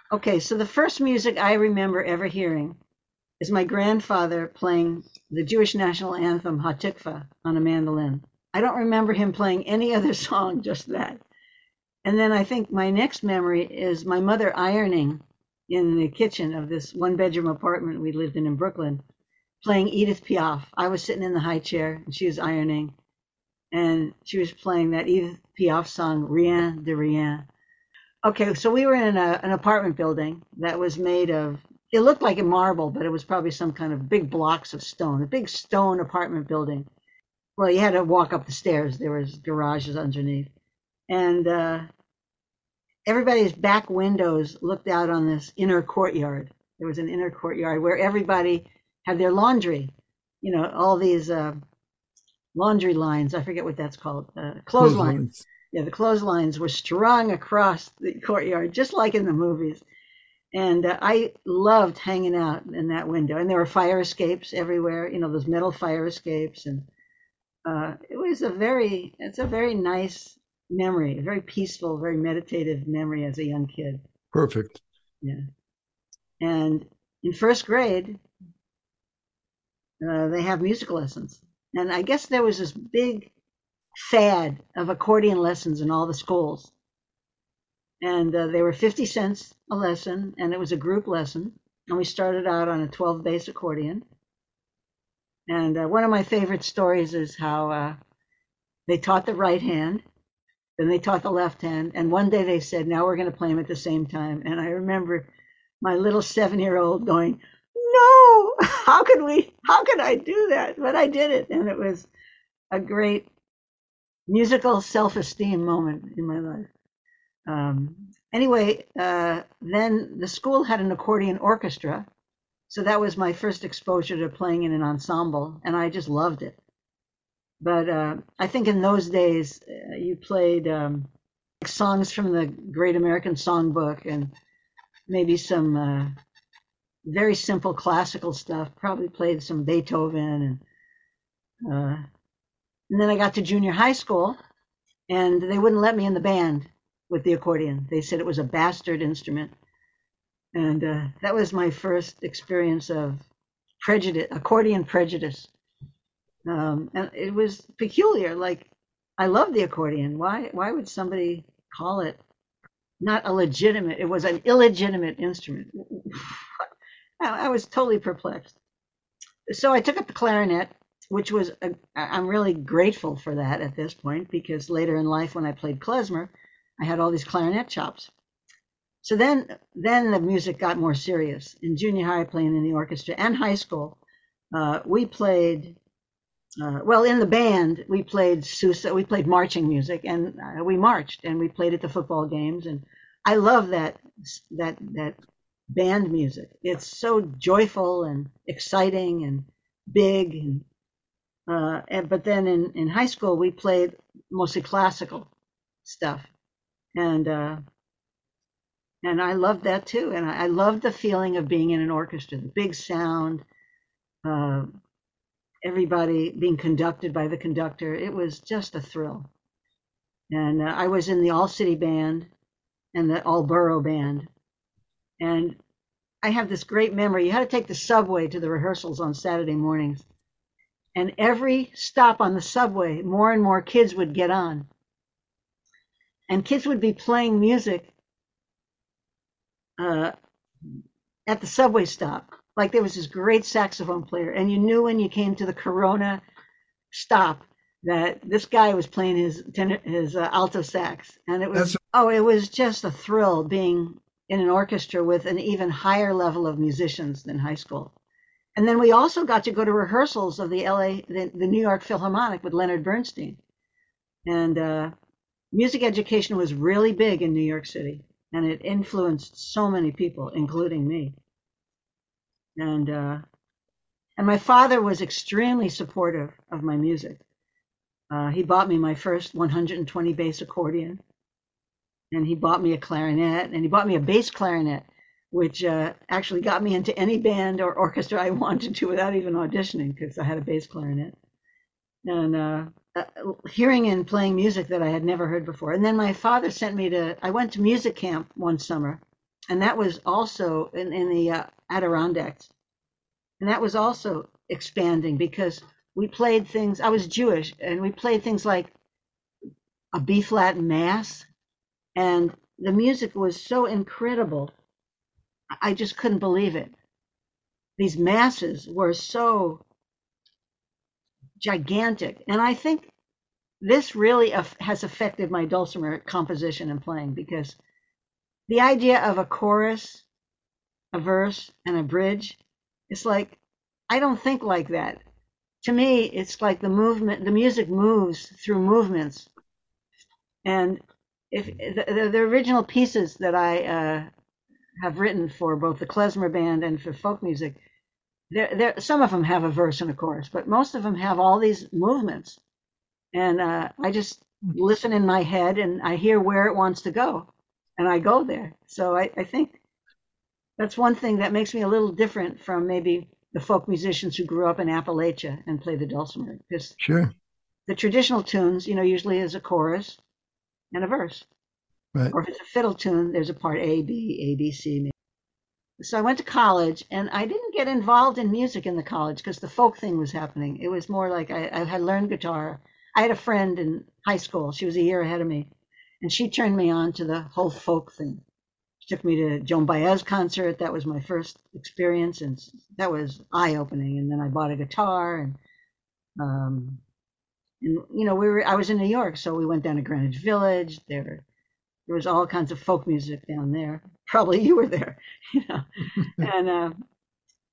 Okay, so the first music I remember ever hearing is my grandfather playing the Jewish national anthem Hatikva on a mandolin. I don't remember him playing any other song, just that. And then I think my next memory is my mother ironing in the kitchen of this one bedroom apartment we lived in Brooklyn, playing Edith Piaf. I was sitting in the high chair and she was ironing, and she was playing that Edith Piaf song, Rien de Rien. Okay, so we were in an apartment building that was made of, it looked like a marble, but it was probably some kind of big blocks of stone, a big stone apartment building. Well, you had to walk up the stairs. There was garages underneath. And everybody's back windows looked out on this inner courtyard. There was an inner courtyard where everybody had their laundry, all these laundry lines. I forget what that's called, clotheslines. Clotheslines. Yeah, the clotheslines were strung across the courtyard, just like in the movies. And I loved hanging out in that window. And there were fire escapes everywhere, those metal fire escapes. And it's a very nice memory, a very peaceful, very meditative memory as a young kid. Perfect. Yeah. And in first grade, they have music lessons. And I guess there was this big fad of accordion lessons in all the schools. And they were 50 cents a lesson, and it was a group lesson. And we started out on a 12 bass accordion. And one of my favorite stories is how they taught the right hand, then they taught the left hand, and one day they said, now we're going to play them at the same time. And I remember my little 7-year-old going, no, how could I do that? But I did it, and it was a great musical self-esteem moment in my life. Anyway, then the school had an accordion orchestra, so that was my first exposure to playing in an ensemble, and I just loved it. But I think in those days, you played songs from the Great American Songbook and maybe some very simple classical stuff. Probably played some Beethoven, and then I got to junior high school, and they wouldn't let me in the band with the accordion. They said it was a bastard instrument, and that was my first experience of accordion prejudice. And it was peculiar. Like, I love the accordion. Why would somebody call it not a legitimate? It was an illegitimate instrument. I was totally perplexed. So I took up the clarinet, which was I'm really grateful for that at this point, because later in life when I played klezmer, I had all these clarinet chops. So then the music got more serious. In junior high, playing in the orchestra, and high school, we played. Well, in the band, we played Sousa, we played marching music, and we marched, and we played at the football games, and I love that band music. It's so joyful and exciting and big, but then in high school we played mostly classical stuff, and I loved that too, and I loved the feeling of being in an orchestra, the big sound. Uh, Everybody being conducted by the conductor. It was just a thrill. And I was in the All City Band and the All Borough Band. And I have this great memory. You had to take the subway to the rehearsals on Saturday mornings. And every stop on the subway, more and more kids would get on. And kids would be playing music at the subway stop. Like, there was this great saxophone player, and you knew when you came to the Corona stop that this guy was playing his alto sax, and That's it was just a thrill being in an orchestra with an even higher level of musicians than high school. And then we also got to go to rehearsals of the New York Philharmonic with Leonard Bernstein, and music education was really big in New York City, and it influenced so many people, including me. And my father was extremely supportive of my music. He bought me my first 120 bass accordion, and he bought me a clarinet, and he bought me a bass clarinet, which actually got me into any band or orchestra I wanted to without even auditioning, because I had a bass clarinet. And hearing and playing music that I had never heard before. And then my father sent me I went to music camp one summer and that was also in the Adirondacks, and that was also expanding because we played things. I was Jewish, and we played things like a B flat mass, and the music was so incredible. I just couldn't believe it. These masses were so gigantic, and I think this really has affected my dulcimer composition and playing because the idea of a chorus, a verse, and a bridge, it's like I don't think like that. To me, it's like the music moves through movements. And if the original pieces that I have written for both the klezmer band and for folk music, some of them have a verse and a chorus, but most of them have all these movements. And I just listen in my head and I hear where it wants to go, and I go there. So I think that's one thing that makes me a little different from maybe the folk musicians who grew up in Appalachia and play the dulcimer, because Sure. the traditional tunes, usually is a chorus and a verse. Right. Or if it's a fiddle tune, there's a part A, B, A, B, C. So I went to college, and I didn't get involved in music in the college because the folk thing was happening. It was more like I had learned guitar. I had a friend in high school. She was a year ahead of me, and she turned me on to the whole folk thing. She took me to Joan Baez concert. That was my first experience, and that was eye-opening. And then I bought a guitar, um, and I was in New York, so we went down to Greenwich Village. There was all kinds of folk music down there. Probably you were there, you know. And